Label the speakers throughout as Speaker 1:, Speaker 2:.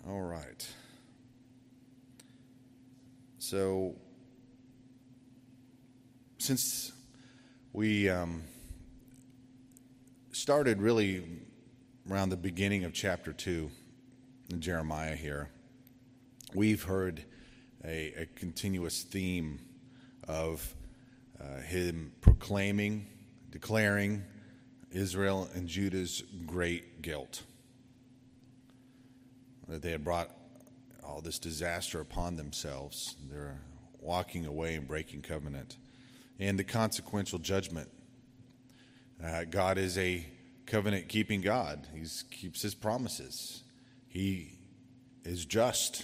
Speaker 1: All right. So, since we started really around the beginning of chapter 2 in Jeremiah here, we've heard a continuous theme of him proclaiming, declaring Israel and Judah's great guilt. That they had brought all this disaster upon themselves. They're walking away and breaking covenant. And the consequential judgment. God is a covenant-keeping God. He keeps his promises. He is just.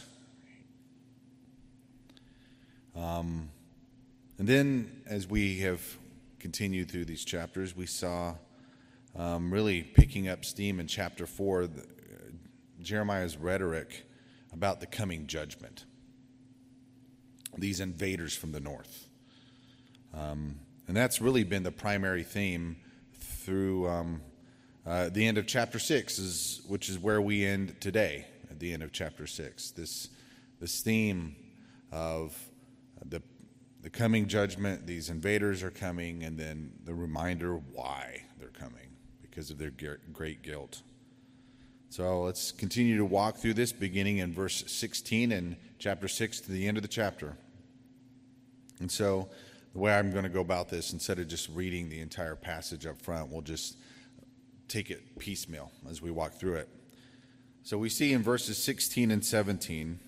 Speaker 1: And then as we have continued through these chapters, we saw really picking up steam in chapter 4, Jeremiah's rhetoric about the coming judgment. These invaders from the north. And that's really been the primary theme through the end of chapter 6, which is where we end today, at the end of chapter 6. This theme of the coming judgment, these invaders are coming, and then the reminder why they're coming, because of their great guilt. So let's continue to walk through this, beginning in verse 16 in chapter 6 to the end of the chapter. And so the way I'm going to go about this, instead of just reading the entire passage up front, we'll just take it piecemeal as we walk through it. So we see in verses 16 and 17,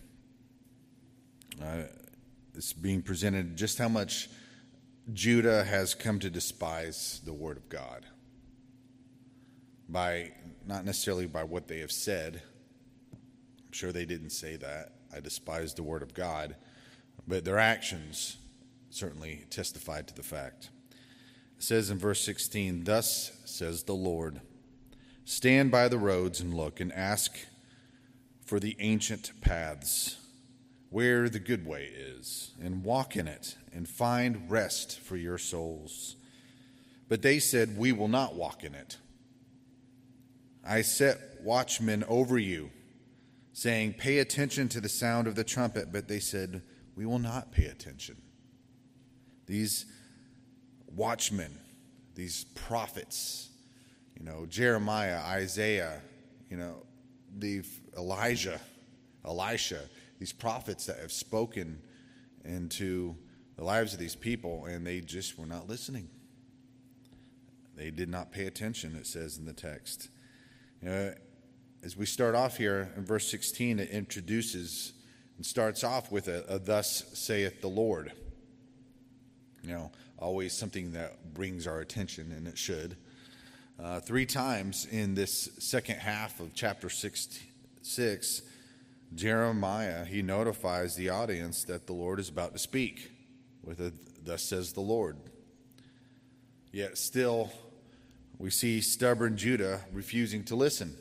Speaker 1: it's being presented just how much Judah has come to despise the word of God. Not necessarily by what they have said. I'm sure they didn't say that. I despise the word of God. But their actions certainly testified to the fact. It says in verse 16, "Thus says the Lord, stand by the roads and look and ask for the ancient paths, where the good way is, and walk in it, and find rest for your souls. But they said, we will not walk in it. I set watchmen over you, saying, pay attention to the sound of the trumpet. But they said, we will not pay attention." These watchmen, these prophets, Jeremiah, Isaiah, Elijah, Elisha, these prophets that have spoken into the lives of these people, and they just were not listening. They did not pay attention, it says in the text. As we start off here in verse 16, it introduces and starts off with a "thus saith the Lord." Always something that brings our attention, and it should. 3 times in this second half of chapter 6, Jeremiah, he notifies the audience that the Lord is about to speak with a "thus says the Lord." Yet still, we see stubborn Judah refusing to listen.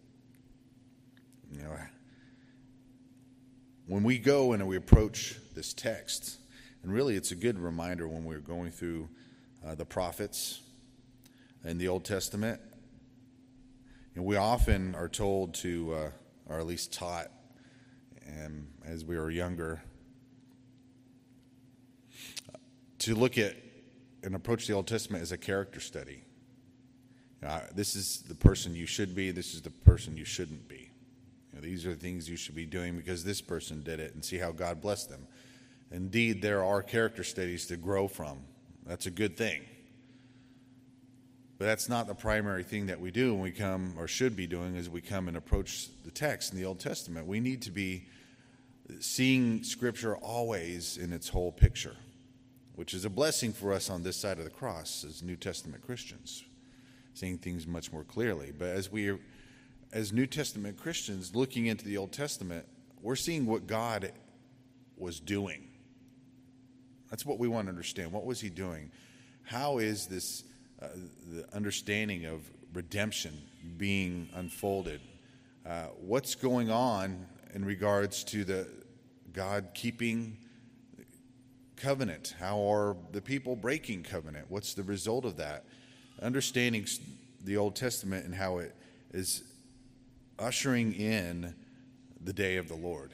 Speaker 1: When we go and we approach this text, and really it's a good reminder when we're going through the prophets in the Old Testament, we often are told to, or at least taught, and as we were younger, to look at and approach the Old Testament as a character study. This is the person you should be. This is the person you shouldn't be. These are the things you should be doing because this person did it, and see how God blessed them. Indeed, there are character studies to grow from. That's a good thing. But that's not the primary thing that we do when we come, or should be doing, as we come and approach the text in the Old Testament. We need to be seeing Scripture always in its whole picture, which is a blessing for us on this side of the cross as New Testament Christians, seeing things much more clearly. But as New Testament Christians looking into the Old Testament, we're seeing what God was doing. That's what we want to understand. What was he doing? How is this the understanding of redemption being unfolded? What's going on in regards to the God keeping covenant? How are the people breaking covenant? What's the result of that? Understanding the Old Testament and how it is ushering in the day of the Lord.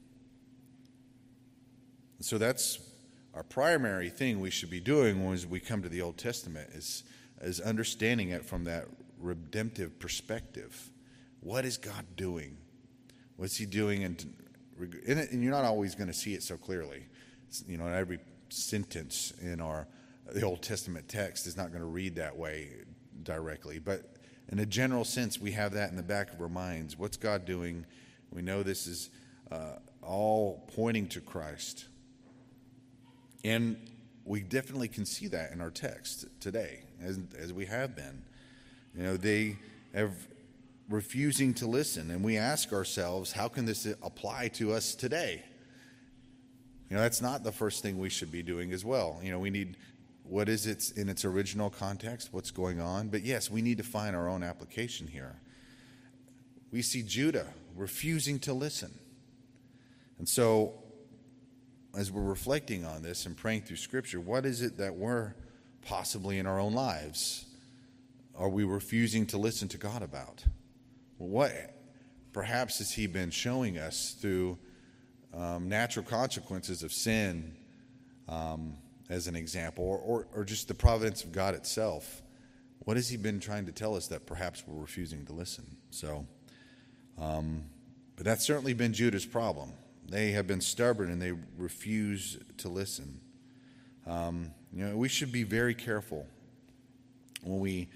Speaker 1: So that's our primary thing we should be doing when we come to the Old Testament is understanding it from that redemptive perspective. What is God doing? What's he doing? And you're not always going to see it so clearly. Every sentence in the Old Testament text is not going to read that way directly. But in a general sense, we have that in the back of our minds. What's God doing? We know this is all pointing to Christ. And we definitely can see that in our text today, as we have been. They have refusing to listen, and we ask ourselves, how can this apply to us today? That's not the first thing we should be doing as well. We need, what is it in its original context? What's going on? But yes, we need to find our own application here. We see Judah refusing to listen. And so, as we're reflecting on this and praying through Scripture, what is it that we're possibly in our own lives are we refusing to listen to God about? Well, what perhaps has he been showing us through natural consequences of sin, as an example, or just the providence of God itself? What has he been trying to tell us that perhaps we're refusing to listen? So, but that's certainly been Judah's problem. They have been stubborn and they refuse to listen. We should be very careful when we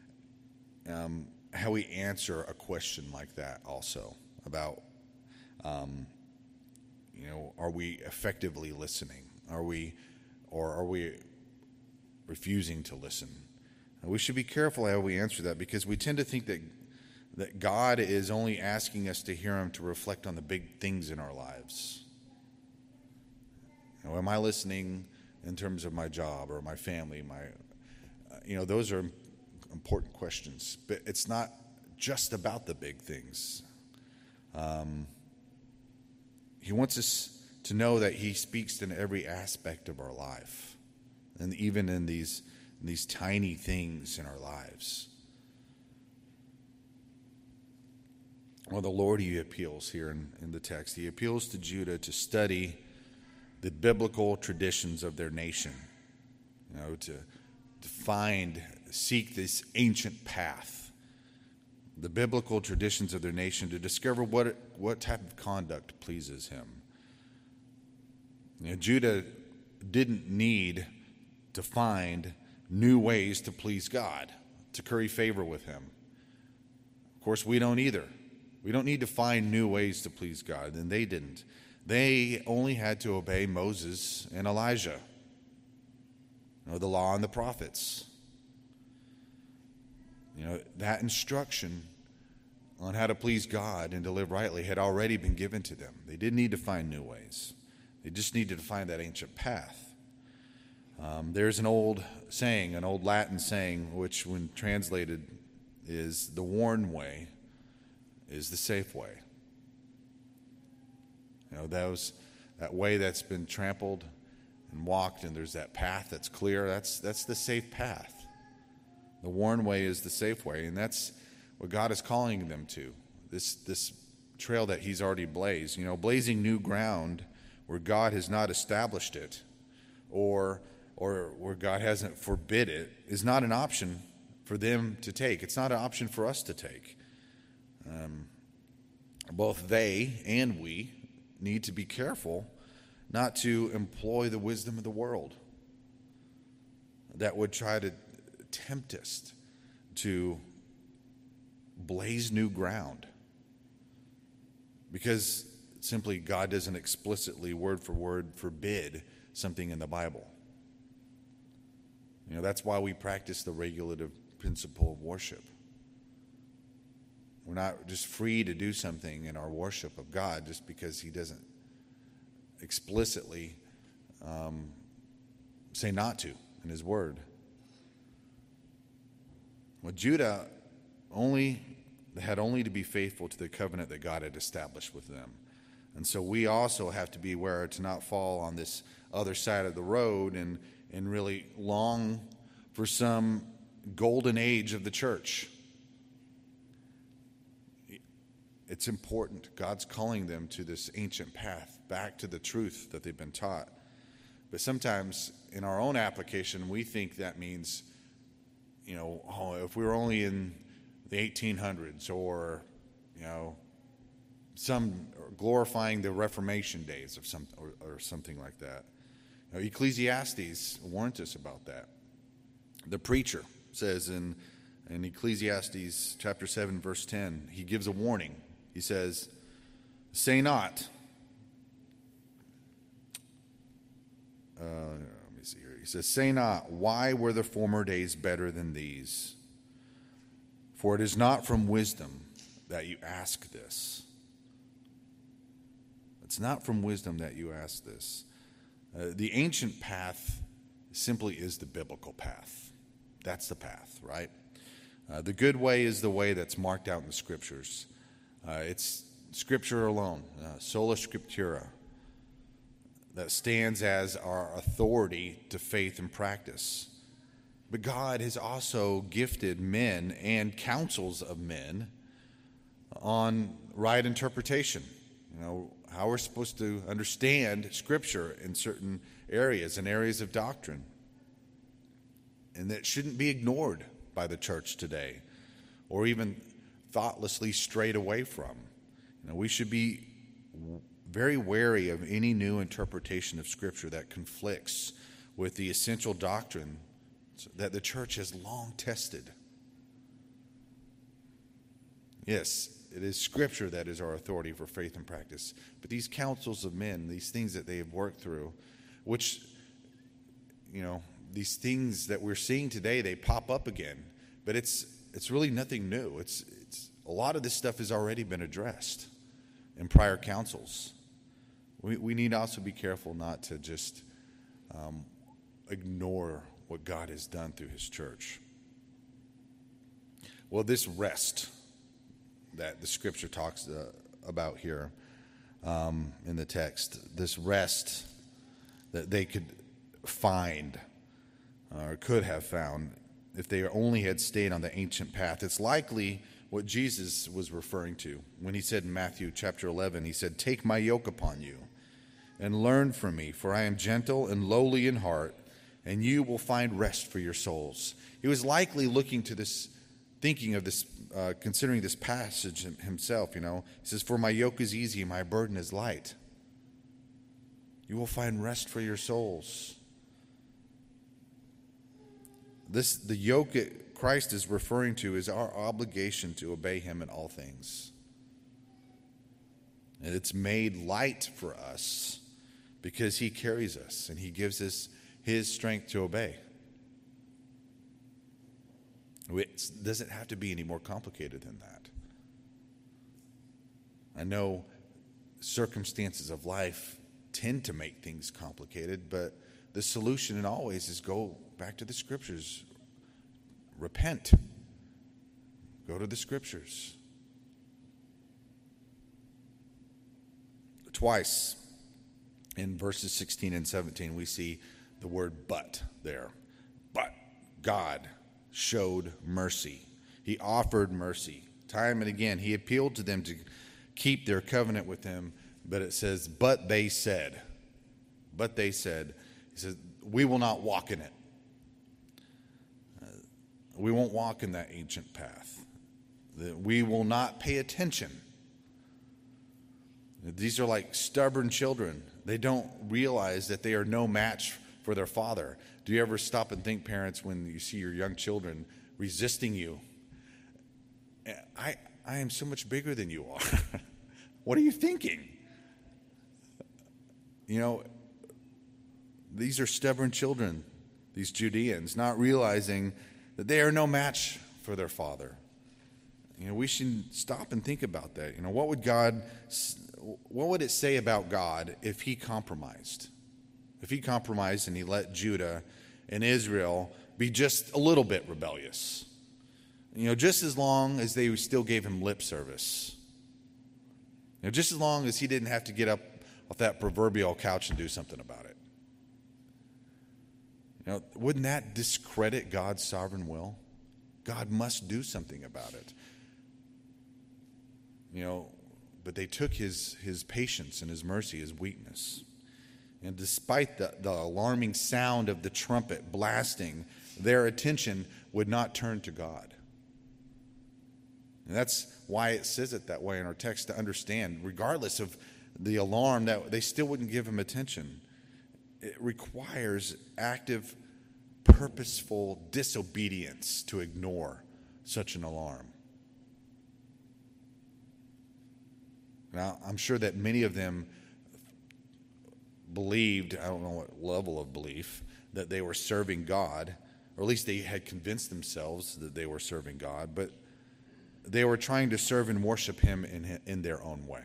Speaker 1: how we answer a question like that also about are we effectively listening? Are we refusing to listen? We should be careful how we answer that, because we tend to think that God is only asking us to hear him to reflect on the big things in our lives. Am I listening in terms of my job or my family? Those are important questions, but it's not just about the big things. He wants us to know that he speaks in every aspect of our life, and even in these tiny things in our lives. Well, the Lord, he appeals here in the text. He appeals to Judah to study the biblical traditions of their nation, to seek this ancient path, the biblical traditions of their nation, to discover what type of conduct pleases him. Judah didn't need to find new ways to please God, to curry favor with him. Of course, we don't either. We don't need to find new ways to please God, and they didn't. They only had to obey Moses and Elijah, the law and the prophets. That instruction on how to please God and to live rightly had already been given to them. They didn't need to find new ways. They just needed to find that ancient path. There's an old Latin saying, which when translated is the worn way is the safe way. That way that's been trampled and walked, and there's that path that's clear. That's the safe path. The worn way is the safe way, and that's what God is calling them to. This trail that he's already blazed. Blazing new ground where God has not established it, or where God hasn't forbid it, is not an option for them to take. It's not an option for us to take. Both they and we need to be careful not to employ the wisdom of the world that would try to tempt us to blaze new ground, because simply God doesn't explicitly, word for word, forbid something in the Bible. That's why we practice the regulative principle of worship. We're not just free to do something in our worship of God just because he doesn't explicitly say not to in his word. Well, Judah had only to be faithful to the covenant that God had established with them. And so we also have to be aware to not fall on this other side of the road and really long for some golden age of the church. It's important. God's calling them to this ancient path, back to the truth that they've been taught. But sometimes in our own application, we think that means, if we were only in the 1800s or, some glorifying the Reformation days of some or something like that. Ecclesiastes warns us about that. The preacher says in Ecclesiastes chapter 7, verse 10, he gives a warning. He says, say not. Let me see here. He says, say not, why were the former days better than these? For it is not from wisdom that you ask this. It's not from wisdom that you ask this. The ancient path simply is the biblical path. That's the path, right? The good way is the way that's marked out in the Scriptures. It's Scripture alone, sola scriptura, that stands as our authority to faith and practice. But God has also gifted men and councils of men on right interpretation. How we're supposed to understand Scripture in certain areas and areas of doctrine. And that shouldn't be ignored by the church today or even thoughtlessly strayed away from. We should be very wary of any new interpretation of Scripture that conflicts with the essential doctrine that the church has long tested. Yes, it is Scripture that is our authority for faith and practice. But these councils of men, these things that they have worked through, which, these things that we're seeing today, they pop up again. But it's really nothing new. It's a lot of this stuff has already been addressed in prior councils. We need to also be careful not to just ignore what God has done through His church. Well, this rest that the Scripture talks about here in the text, this rest that they could find or could have found if they only had stayed on the ancient path. It's likely what Jesus was referring to when he said in Matthew chapter 11, he said, take my yoke upon you and learn from me, for I am gentle and lowly in heart, and you will find rest for your souls. He was likely looking to this, thinking of this, considering this passage himself, He says, for my yoke is easy and my burden is light. You will find rest for your souls. The yoke that Christ is referring to is our obligation to obey Him in all things. And it's made light for us because He carries us and He gives us His strength to obey. It doesn't have to be any more complicated than that. I know circumstances of life tend to make things complicated, but the solution in always is go back to the Scriptures. Repent. Go to the Scriptures. Twice in verses 16 and 17 we see the word but there. But God showed mercy. He offered mercy. Time and again, He appealed to them to keep their covenant with Him, but it says, but they said. He says, we will not walk in it. We won't walk in that ancient path. We will not pay attention. These are like stubborn children. They don't realize that they are no match for their father. Do you ever stop and think, parents, when you see your young children resisting you? I am so much bigger than you are. What are you thinking? These are stubborn children, these Judeans, not realizing that they are no match for their father. We should stop and think about that. What would it say about God if He compromised? If He compromised and He let Judah and Israel be just a little bit rebellious, just as long as they still gave Him lip service, just as long as He didn't have to get up off that proverbial couch and do something about it. Wouldn't that discredit God's sovereign will? God must do something about it. but they took his patience and his mercy as weakness. And despite the alarming sound of the trumpet blasting, their attention would not turn to God. And that's why it says it that way in our text, to understand, regardless of the alarm, that they still wouldn't give him attention. It requires active, purposeful disobedience to ignore such an alarm. Now, I'm sure that many of them believed, I don't know what level of belief, that they were serving God, or at least they had convinced themselves that they were serving God, but they were trying to serve and worship him in their own way,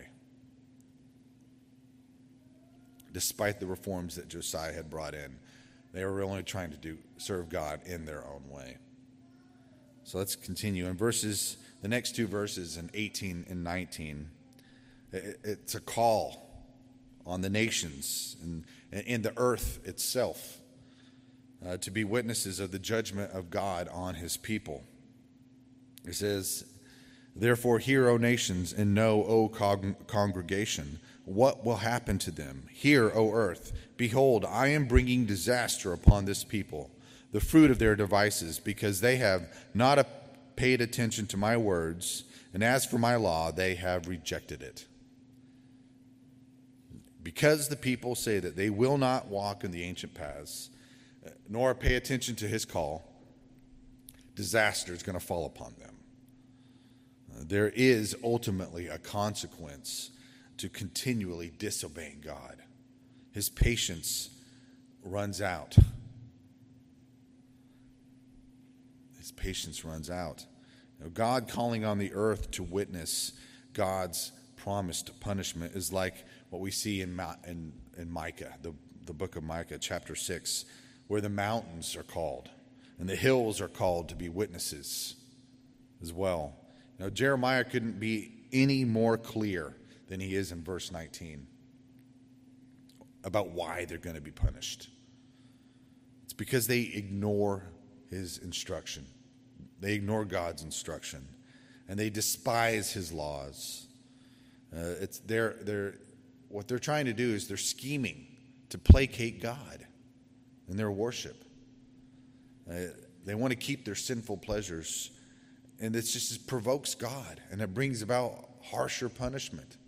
Speaker 1: despite the reforms that Josiah had brought in. They were only trying to serve God in their own way. So let's continue. In the next two verses, in 18 and 19, it's a call on the nations and the earth itself to be witnesses of the judgment of God on his people. It says, "Therefore hear, O nations, and know, O congregation, what will happen to them. Hear, O earth, behold, I am bringing disaster upon this people, the fruit of their devices, because they have not paid attention to my words, and as for my law, they have rejected it." Because the people say that they will not walk in the ancient paths, nor pay attention to his call, disaster is going to fall upon them. There is ultimately a consequence to continually disobeying God. His patience runs out. His patience runs out. God calling on the earth to witness God's promised punishment is like what we see in Micah, the book of Micah, chapter 6, where the mountains are called and the hills are called to be witnesses as well. Now, Jeremiah couldn't be any more clear than he is in verse 19 about why they're going to be punished. It's because they ignore his instruction. They ignore God's instruction, and they despise his laws. What they're trying to do is they're scheming to placate God in their worship. They want to keep their sinful pleasures, and it just provokes God, and it brings about harsher punishment.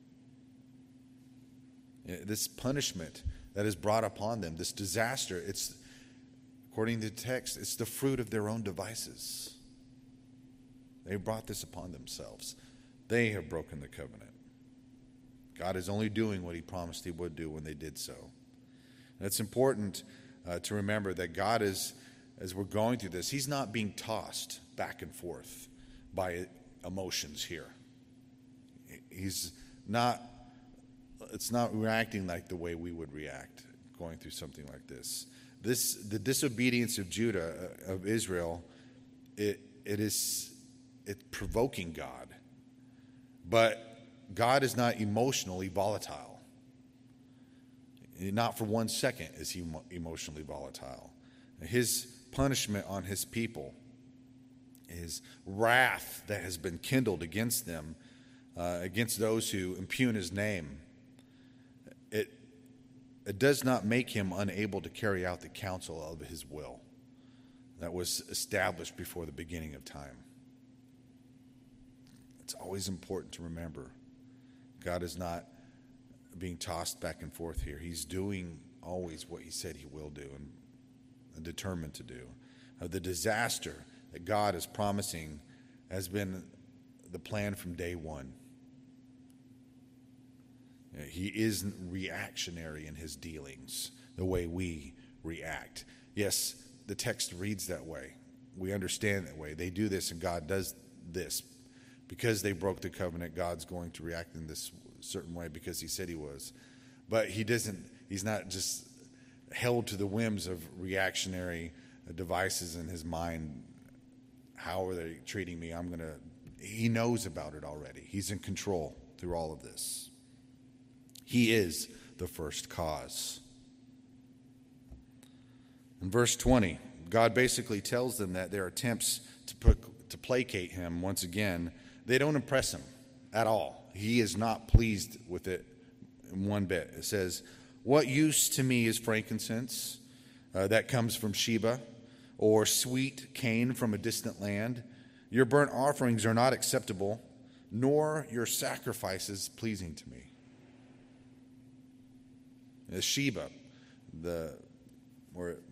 Speaker 1: This punishment that is brought upon them, this disaster, it's, according to the text, it's the fruit of their own devices. They brought this upon themselves. They have broken the covenant. God is only doing what he promised he would do when they did so. And it's important to remember that God is, as we're going through this, he's not being tossed back and forth by emotions here. It's not reacting like the way we would react going through something like this. The disobedience of Judah, of Israel, it's provoking God. But God is not emotionally volatile. Not for 1 second is he emotionally volatile. His punishment on his people, his wrath that has been kindled against them, against those who impugn his name, it does not make him unable to carry out the counsel of his will that was established before the beginning of time. It's always important to remember God is not being tossed back and forth here. He's doing always what he said he will do and determined to do. The disaster that God is promising has been the plan from day one. He isn't reactionary in his dealings the way we react. Yes, the text reads that way. We understand that way. They do this and God does this. Because they broke the covenant, God's going to react in this certain way because he said he was. But he's not just held to the whims of reactionary devices in his mind. How are they treating me? He knows about it already. He's in control through all of this. He is the first cause. In verse 20, God basically tells them that their attempts to placate him once again, they don't impress him at all. he is not pleased with it one bit. It says, "What use to me is frankincense that comes from Sheba, or sweet cane from a distant land? Your burnt offerings are not acceptable, nor your sacrifices pleasing to me." Sheba, where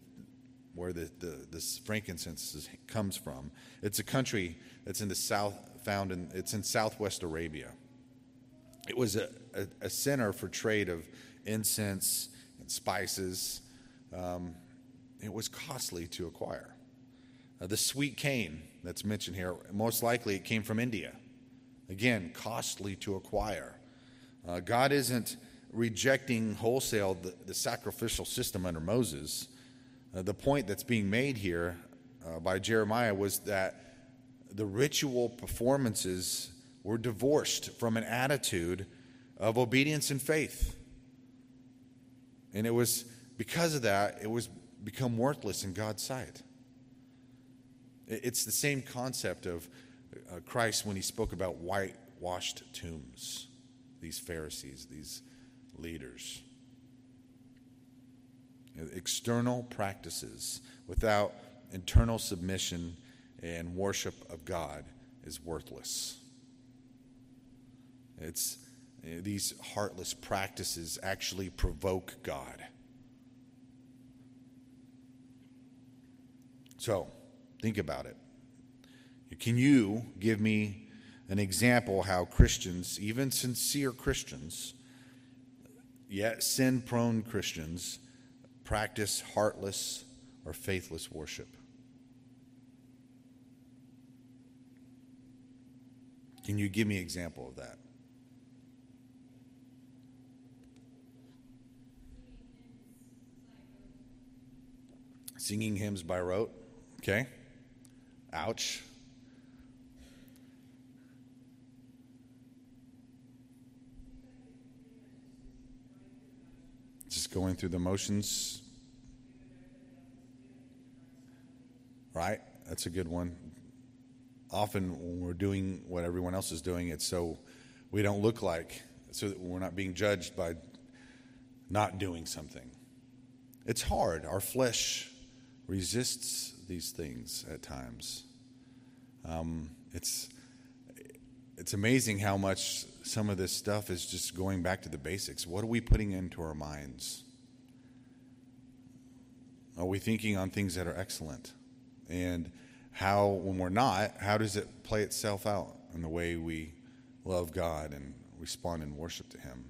Speaker 1: this frankincense comes from, it's a country that's in the south, it's in southwest Arabia. It was a center for trade of incense and spices. It was costly to acquire. The sweet cane that's mentioned here, most likely it came from India. Again, costly to acquire. God isn't rejecting wholesale the sacrificial system under Moses. The point that's being made here by Jeremiah was that the ritual performances were divorced from an attitude of obedience and faith. And it was because of that, it was become worthless in God's sight. It's the same concept of Christ when he spoke about whitewashed tombs, these Pharisees, these leaders. External practices without internal submission and worship of God is worthless. These heartless practices actually provoke God. So, think about it. Can you give me an example how Christians, even sincere Christians, yet sin-prone Christians, practice heartless or faithless worship? Can you give me an example of that? Singing hymns by rote. Okay. Ouch. Just going through the motions. Right? That's a good one. Often when we're doing what everyone else is doing, it's so we don't look like, so that we're not being judged by not doing something. It's hard. Our flesh resists these things at times. It's amazing how much some of this stuff is just going back to the basics. What are we putting into our minds? Are we thinking on things that are excellent? And how, when we're not, how does it play itself out in the way we love God and respond in worship to Him?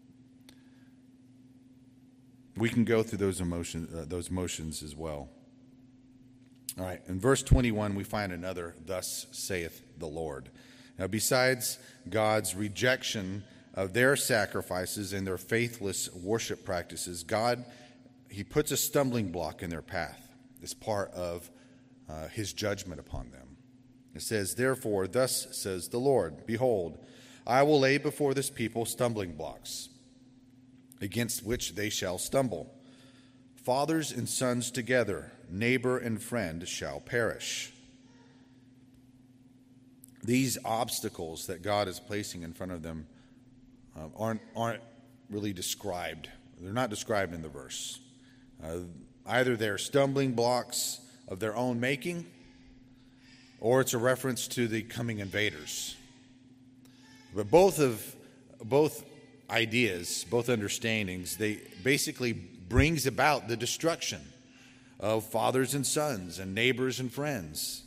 Speaker 1: We can go through those motions as well. All right, in verse 21, we find another, "Thus saith the Lord." Now, besides God's rejection of their sacrifices and their faithless worship practices, God, He puts a stumbling block in their path as part of His judgment upon them. It says, "Therefore, thus says the Lord, Behold, I will lay before this people stumbling blocks, against which they shall stumble. Fathers and sons together, neighbor and friend shall perish." These obstacles that God is placing in front of them aren't really described. They're not described in the verse. Either they're stumbling blocks of their own making, or it's a reference to the coming invaders. But both ideas, both understandings, they basically brings about the destruction of fathers and sons and neighbors and friends.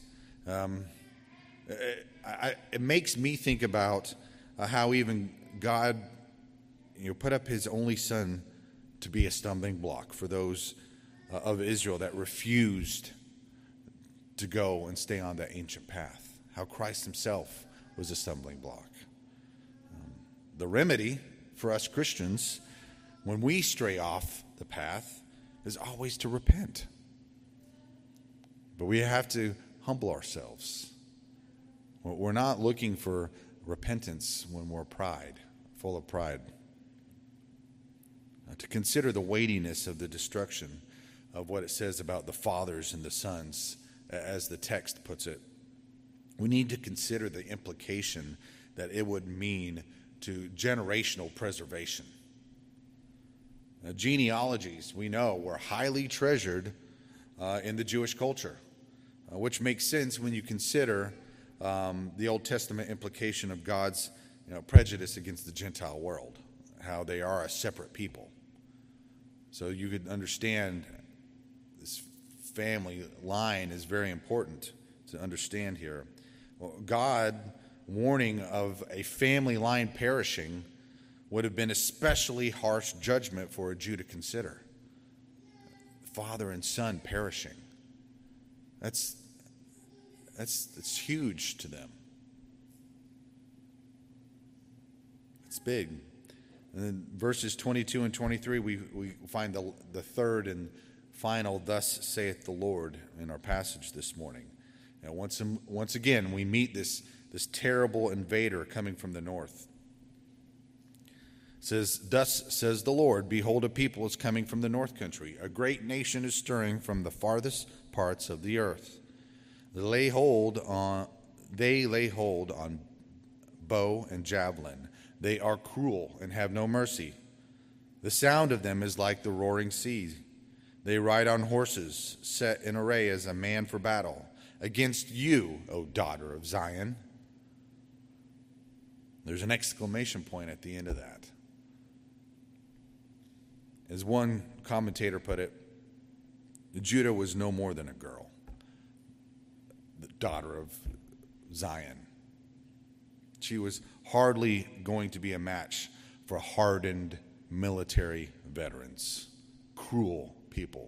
Speaker 1: It makes me think about how even God, put up His only Son to be a stumbling block for those of Israel that refused to go and stay on that ancient path. How Christ Himself was a stumbling block. The remedy for us Christians, when we stray off the path, is always to repent. But we have to humble ourselves. We're not looking for repentance when we're full of pride. To consider the weightiness of the destruction of what it says about the fathers and the sons, as the text puts it, we need to consider the implication that it would mean to generational preservation. Genealogies, we know, were highly treasured in the Jewish culture, which makes sense when you consider the Old Testament implication of God's prejudice against the Gentile world, how they are a separate people. So you could understand this family line is very important to understand here. Well, God warning of a family line perishing would have been especially harsh judgment for a Jew to consider. Father and son perishing. That's huge to them. It's big. And then verses 22 and 23, we find the third and final, thus saith the Lord, in our passage this morning. And once again, we meet this terrible invader coming from the north. It says, thus says the Lord, behold, a people is coming from the north country. A great nation is stirring from the farthest parts of the earth. They lay hold on bow and javelin. They are cruel and have no mercy. The sound of them is like the roaring sea. They ride on horses, set in array as a man for battle. Against you, O daughter of Zion. There's an exclamation point at the end of that. As one commentator put it, Judah was no more than a girl, the daughter of Zion. She was hardly going to be a match for hardened military veterans, cruel people.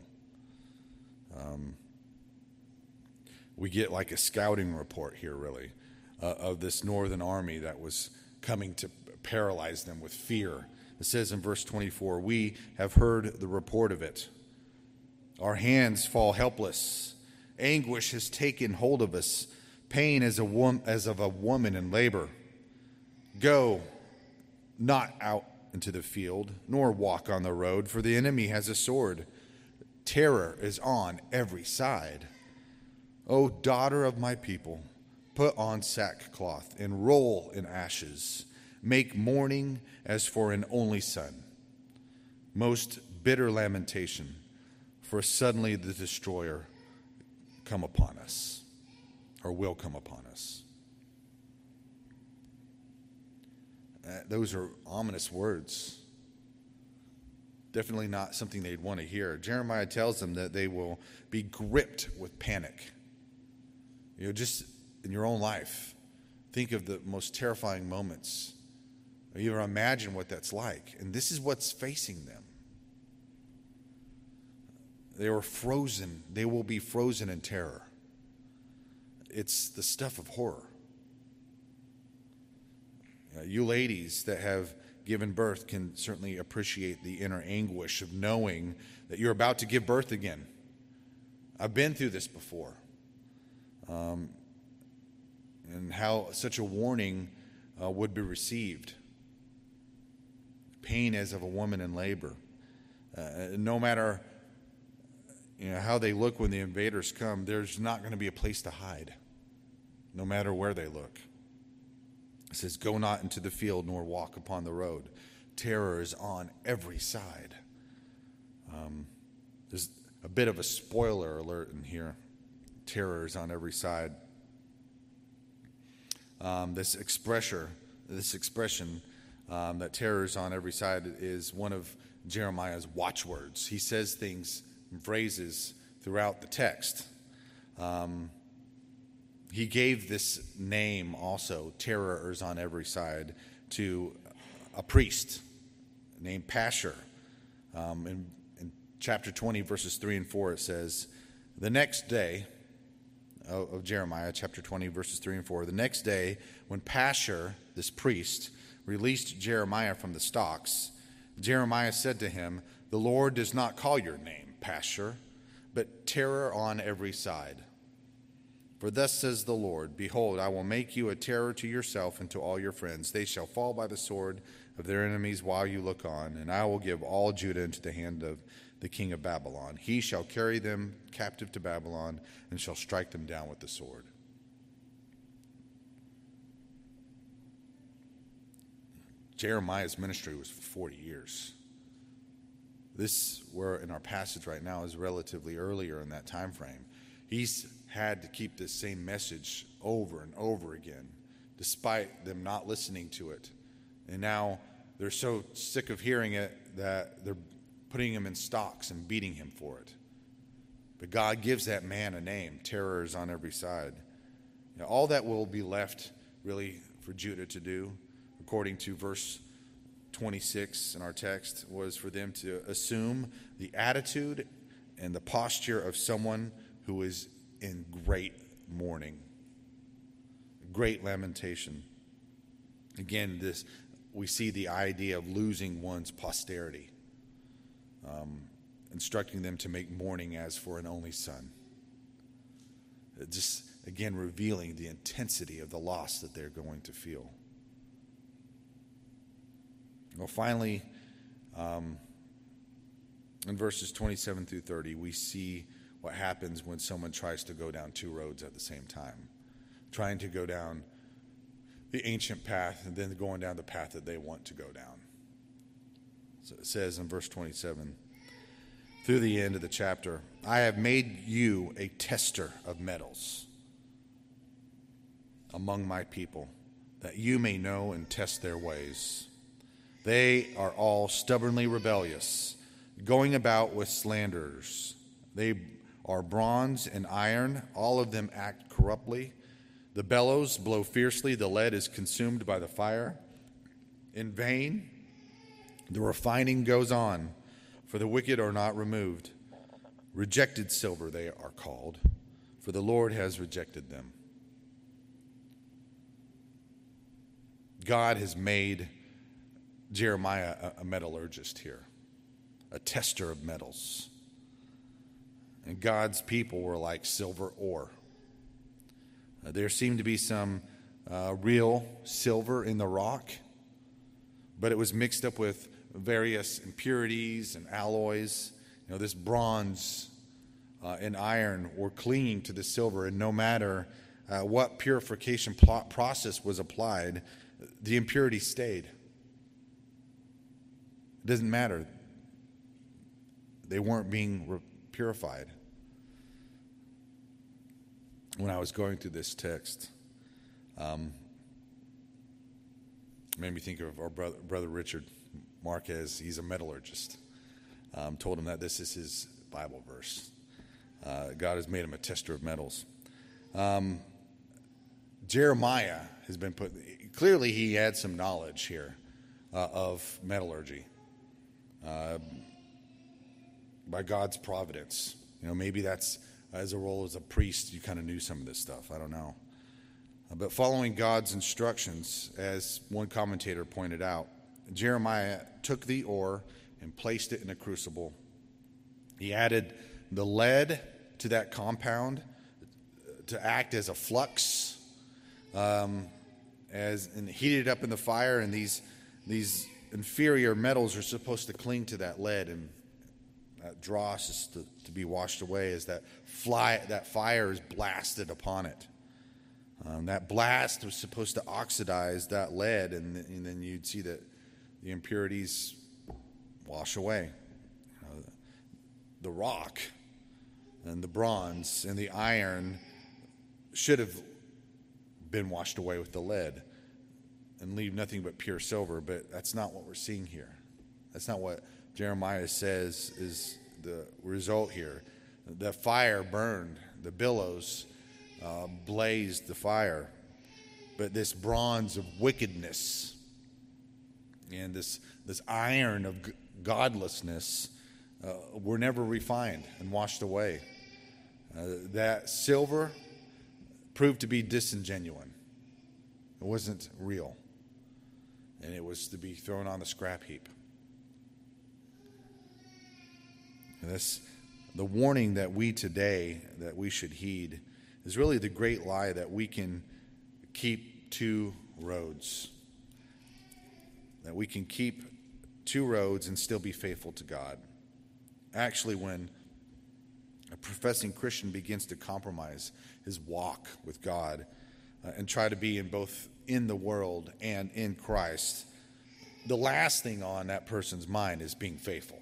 Speaker 1: We get like a scouting report here, really, of this northern army that was coming to paralyze them with fear. It says in verse 24, we have heard the report of it. Our hands fall helpless. Anguish has taken hold of us, pain as of a woman in labor. Go not out into the field, nor walk on the road, for the enemy has a sword. Terror is on every side. O daughter of my people, put on sackcloth and roll in ashes. Make mourning as for an only son. Most bitter lamentation, for suddenly the destroyer come upon us, or will come upon us. Those are ominous words. Definitely not something they'd want to hear. Jeremiah tells them that they will be gripped with panic. Just in your own life, think of the most terrifying moments. Or you imagine what that's like. And this is what's facing them. They were frozen. They will be frozen in terror. It's the stuff of horror. You ladies that have given birth can certainly appreciate the inner anguish of knowing that you're about to give birth again. I've been through this before. And how such a warning would be received. Pain as of a woman in labor. No matter how they look when the invaders come, there's not going to be a place to hide, no matter where they look. It says, go not into the field, nor walk upon the road. Terror is on every side. There's a bit of a spoiler alert in here. Terror is on every side. This expression that terror is on every side is one of Jeremiah's watchwords. He says things and phrases throughout the text. He gave this name also, terror is on every side, to a priest named Pashur. In chapter 20, verses 3 and 4, it says, the next day, of Jeremiah, chapter 20, verses 3 and 4, the next day, when Pashur, this priest, released Jeremiah from the stocks, Jeremiah said to him, the Lord does not call your name Pashur, but terror on every side. For thus says the Lord, behold, I will make you a terror to yourself and to all your friends. They shall fall by the sword of their enemies while you look on, and I will give all Judah into the hand of the king of Babylon. He shall carry them captive to Babylon and shall strike them down with the sword. Jeremiah's ministry was for 40 years. This, where in our passage right now, is relatively earlier in that time frame. He's had to keep this same message over and over again, despite them not listening to it. And now they're so sick of hearing it that they're putting him in stocks and beating him for it. But God gives that man a name. Terror is on every side. All that will be left really for Judah to do, according to verse 26 in our text, was for them to assume the attitude and the posture of someone who is in great mourning, great lamentation. Again, we see the idea of losing one's posterity, instructing them to make mourning as for an only son. Just, again, revealing the intensity of the loss that they're going to feel. Well, finally, in verses 27 through 30, we see what happens when someone tries to go down two roads at the same time, trying to go down the ancient path and then going down the path that they want to go down. So it says in verse 27, through the end of the chapter, I have made you a tester of metals among my people, that you may know and test their ways. They are all stubbornly rebellious, going about with slanders. They are bronze and iron. All of them act corruptly. The bellows blow fiercely. The lead is consumed by the fire. In vain, the refining goes on, for the wicked are not removed. Rejected silver they are called, for the Lord has rejected them. God has made Jeremiah a metallurgist here, a tester of metals. And God's people were like silver ore. There seemed to be some real silver in the rock, but it was mixed up with various impurities and alloys. This bronze and iron were clinging to the silver, and no matter what purification process was applied, the impurity stayed. It doesn't matter. They weren't being purified. When I was going through this text, made me think of our brother Richard Marquez. He's a metallurgist. Told him that this is his Bible verse. God has made him a tester of metals. Jeremiah has been put. Clearly, he had some knowledge here of metallurgy by God's providence. Maybe that's as a role as a priest, you kind of knew some of this stuff. I don't know. But following God's instructions, as one commentator pointed out, Jeremiah took the ore and placed it in a crucible. He added the lead to that compound to act as a flux, and heated it up in the fire. And these inferior metals are supposed to cling to that lead, and that dross is to be washed away as that fire is blasted upon it. That blast was supposed to oxidize that lead, and then you'd see that the impurities wash away. The rock and the bronze and the iron should have been washed away with the lead and leave nothing but pure silver, but that's not what we're seeing here. That's not what Jeremiah says is the result here. The fire burned, the billows blazed the fire, but this bronze of wickedness and this iron of godlessness were never refined and washed away. That silver proved to be disingenuous. It wasn't real, and it was to be thrown on the scrap heap. And the warning that we should heed is really the great lie that we can keep two roads. That we can keep two roads and still be faithful to God. Actually, when a professing Christian begins to compromise his walk with God and try to be in both in the world and in Christ, the last thing on that person's mind is being faithful.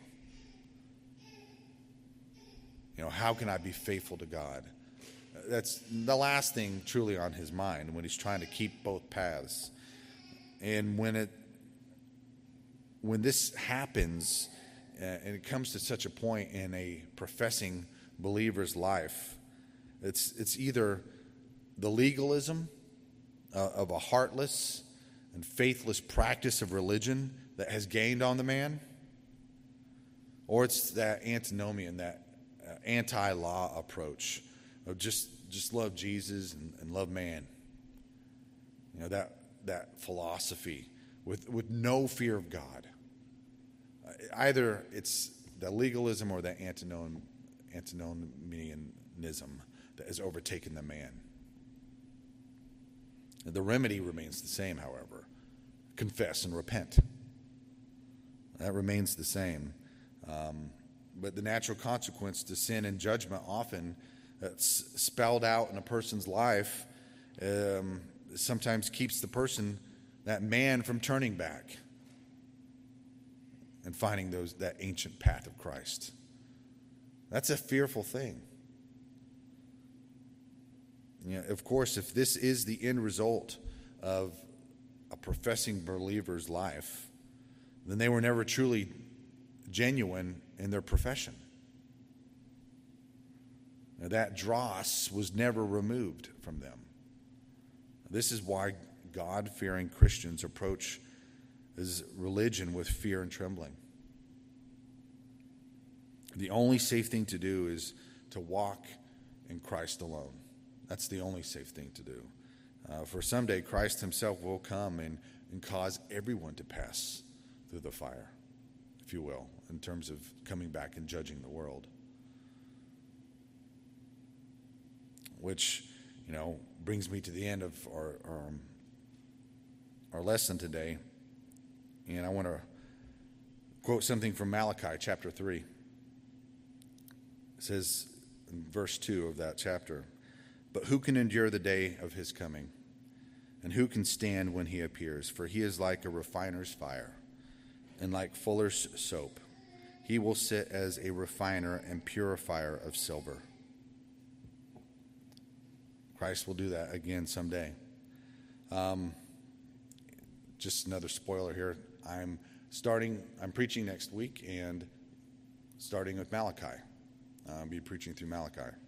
Speaker 1: How can I be faithful to God? That's the last thing truly on his mind when he's trying to keep both paths. And when this happens, and it comes to such a point in a professing believer's life, it's either the legalism of a heartless and faithless practice of religion that has gained on the man, or it's that antinomian, that anti-law approach of just love Jesus and love man. That philosophy with no fear of God. Either it's the legalism or that antinomianism that has overtaken the man. The remedy remains the same, however. Confess and repent. That remains the same. But the natural consequence to sin and judgment often spelled out in a person's life sometimes keeps the person, that man, from turning back and finding that ancient path of Christ. That's a fearful thing. Of course, if this is the end result of a professing believer's life, then they were never truly genuine in their profession. That dross was never removed from them. This is why God-fearing Christians approach his religion with fear and trembling. The only safe thing to do is to walk in Christ alone. That's the only safe thing to do. For someday Christ himself will come and cause everyone to pass through the fire, if you will, in terms of coming back and judging the world. Which, brings me to the end of our lesson today. And I want to quote something from Malachi chapter 3. It says in verse 2 of that chapter, "But who can endure the day of his coming? And who can stand when he appears? For he is like a refiner's fire, and like fuller's soap. He will sit as a refiner and purifier of silver." Christ will do that again someday. Just another spoiler here. I'm preaching next week and starting with Malachi. I'll be preaching through Malachi.